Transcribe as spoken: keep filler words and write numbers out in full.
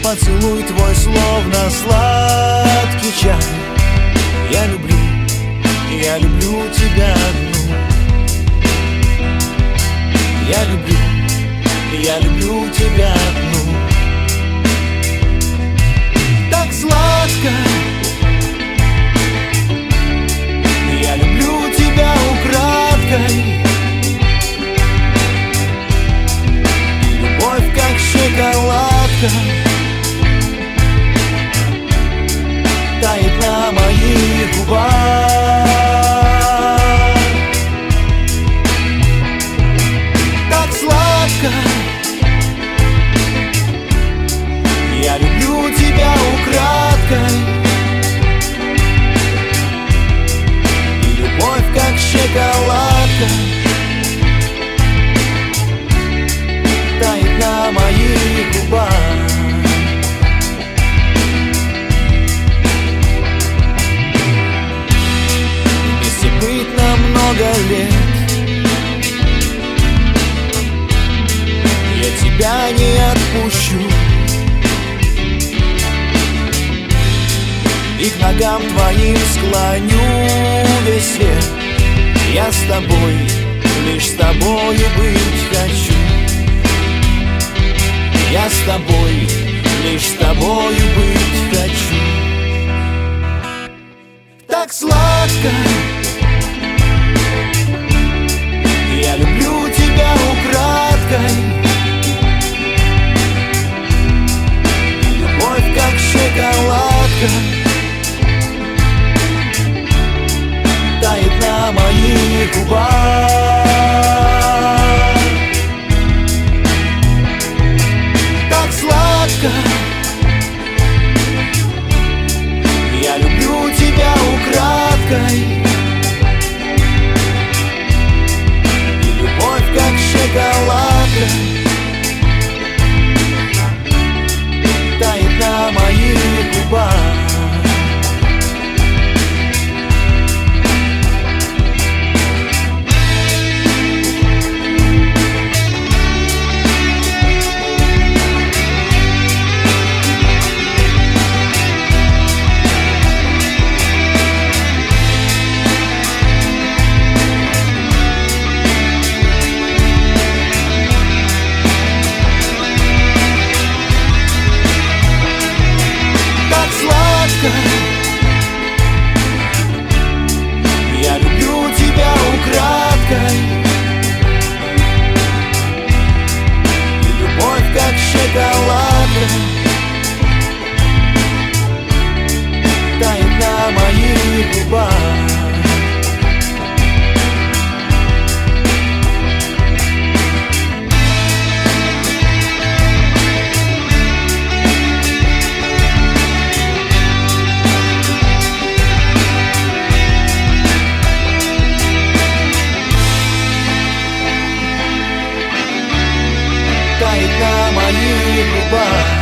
поцелуй твой словно сладкий чай. Я люблю, я люблю тебя одну. Я люблю, я люблю тебя одну. Так сладко. Я люблю тебя украдкой. И любовь как шоколадка тает на моих губах. Так сладко. Я люблю тебя украдкой. И любовь как шоколадка тает на моих губах. Много лет я тебя не отпущу, и к ногам твоим склоню весь свет. Я с тобой, лишь с тобою быть хочу. Я с тобой, лишь с тобою быть хочу. Так сладко. Я люблю тебя украдкой. И любовь как шоколадка тает на моих губах. Так сладко. Я люблю тебя украдкой. Шоколадка тает на моих губах. Я люблю тебя украдкой. И любовь как шоколадка тает на моих губах. Тает на моих губах.